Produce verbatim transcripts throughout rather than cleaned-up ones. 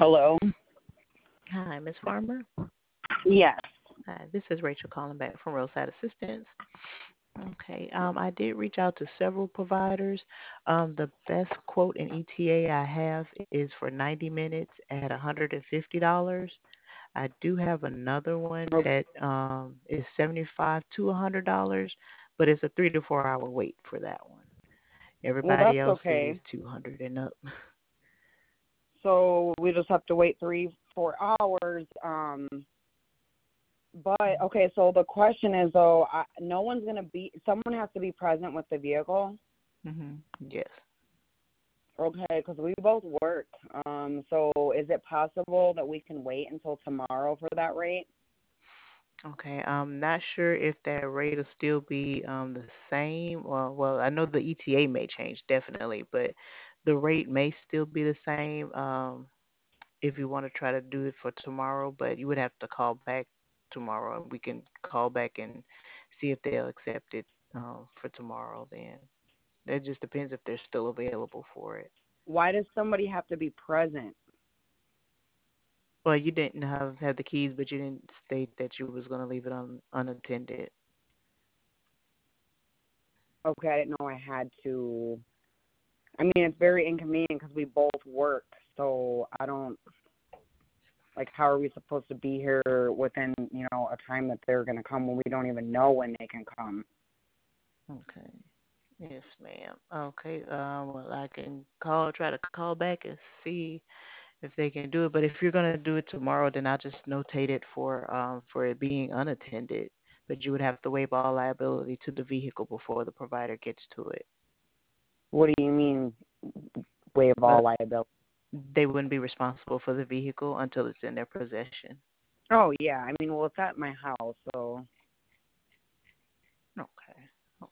Hello? Hi, Miss Farmer. Yes. Hi, this is Rachel calling back from Roadside Assistance. Okay, um, I did reach out to several providers. Um, the best quote in E T A I have is for ninety minutes at one hundred fifty dollars. I do have another one Oh, that um, is seventy-five to one hundred dollars, but it's a three to four hour wait for that one. well, Everybody that's else is okay. two hundred and up. So we just have to wait three, four hours. Um, but okay. So the question is, though, I, no one's gonna be. Someone has to be present with the vehicle. hmm Yes. Okay, because we both work. Um, so is it possible that we can wait until tomorrow for that rate? Okay, I'm not sure if that rate will still be um, the same. Well, well, I know the E T A may change definitely, but the rate may still be the same um, if you want to try to do it for tomorrow. But you would have to call back tomorrow, and we can call back and see if they'll accept it um, for tomorrow. Then that just depends if they're still available for it. Why does somebody have to be present? Well, you didn't have have the keys, but you didn't state that you was going to leave it un, unattended. Okay, I didn't know I had to. I mean, it's very inconvenient because we both work. So I don't. Like, how are we supposed to be here within, you know, a time that they're going to come when we don't even know when they can come? Okay. Yes, ma'am. Okay. Um, well, I can call, try to call back and see if they can do it. But if you're gonna do it tomorrow, then I'll just notate it for um for it being unattended. But you would have to waive all liability to the vehicle before the provider gets to it. What do you mean, waive Well, all liability? they wouldn't be responsible for the vehicle until it's in their possession. Oh, yeah. I mean, well, it's at my house, so. Okay.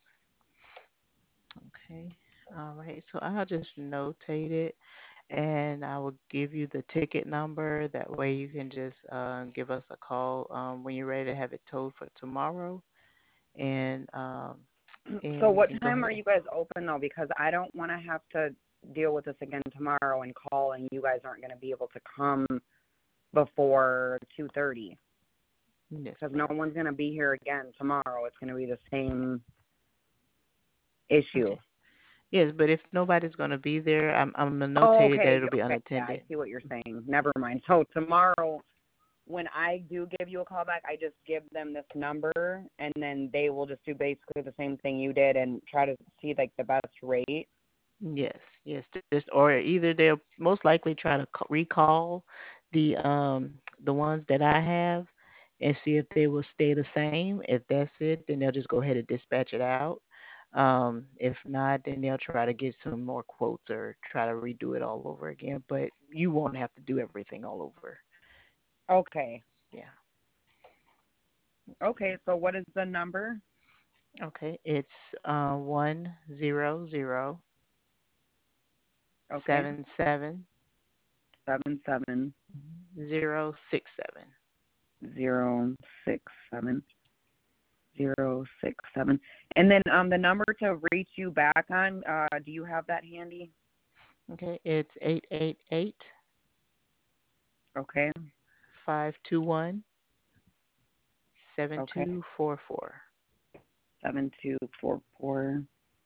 Okay. All right. So I'll just notate it, and I will give you the ticket number. That way you can just uh, give us a call um, when you're ready to have it towed for tomorrow, and um, So and we what can go time are ahead. you guys open, though? Because I don't want to have to deal with this again tomorrow and call, and you guys aren't going to be able to come before two thirty. Yes, Because no ma'am. one's going to be here again tomorrow. It's going to be the same issue. Okay. Yes, but if nobody's going to be there, I'm I'm gonna Oh, notate it that okay. it'll be Okay. Yeah, I unattended. see what you're saying. Never mind. So tomorrow, when I do give you a call back, I just give them this number, and then they will just do basically the same thing you did and try to see like the best rate. Yes, yes. Just or either they'll most likely try to c- recall the um the ones that I have and see if they will stay the same. If that's it, then they'll just go ahead and dispatch it out. Um, if not, then they'll try to get some more quotes or try to redo it all over again. But you won't have to do everything all over. Okay. Yeah. Okay. So what is the number? Okay. It's uh one zero zero Okay. seven seven Seven seven zero six seven. zero six seven zero six seven. And then um the number to reach you back on. Uh, do you have that handy? Okay, it's eight eight eight Okay. five two one seven Okay. two four four. Seven two four four.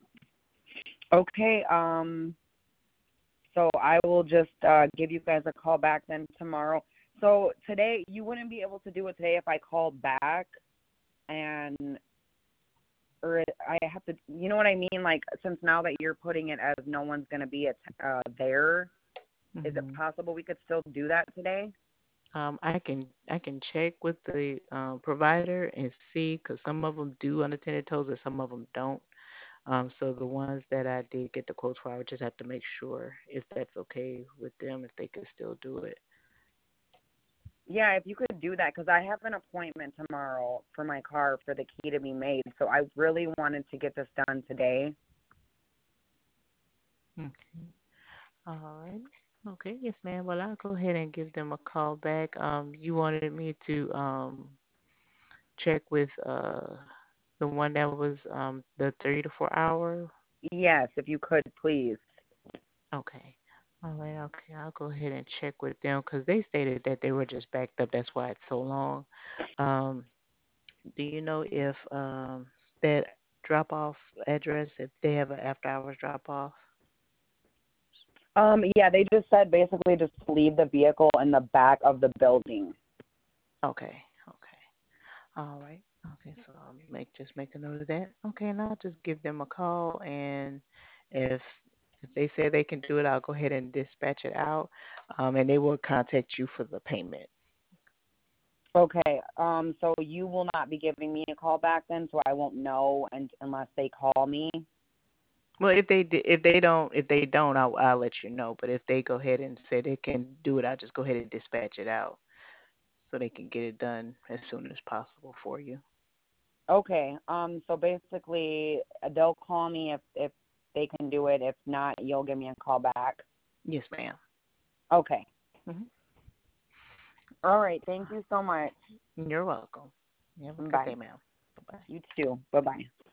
Okay. Um. So I will just uh, give you guys a call back then tomorrow. So today, you wouldn't be able to do it today if I called back, and or I have to, you know what I mean? Like, since now that you're putting it as no one's going to be at, uh, there, is it Mm-hmm. possible we could still do that today? Um, I can I can check with the um, provider and see because some of them do unattended toes and some of them don't. Um, so the ones that I did get the quotes for, I would just have to make sure if that's okay with them if they could still do it. Yeah, if you could do that, because I have an appointment tomorrow for my car for the key to be made. So I really wanted to get this done today. Okay. All right. Okay. Yes, ma'am. Well, I'll go ahead and give them a call back. Um, you wanted me to um check with uh the one that was um the three to four hour. Yes, if you could, please. Okay. All right, okay. I'll go ahead and check with them because they stated that they were just backed up. That's why it's so long. Um, do you know if um that drop off address, if they have an after hours drop off? Um, yeah, they just said basically just leave the vehicle in the back of the building. Okay, okay. All right. Okay, so I'll make just make a note of that. Okay, and I'll just give them a call, and if if they say they can do it, I'll go ahead and dispatch it out, um, and they will contact you for the payment. Okay. Um, so you will not be giving me a call back then, so I won't know and, unless they call me. Well, if they di- if they don't if they don't, I'll I'll let you know. But if they go ahead and say they can do it, I'll just go ahead and dispatch it out so they can get it done as soon as possible for you. Okay. Um, so basically, uh, they'll call me if if they can do it. If not, you'll give me a call back. Yes, ma'am. Okay. Hmm. All right. Thank you so much. You're welcome. You have a good day, Bye. ma'am. Bye bye. You too. Bye bye.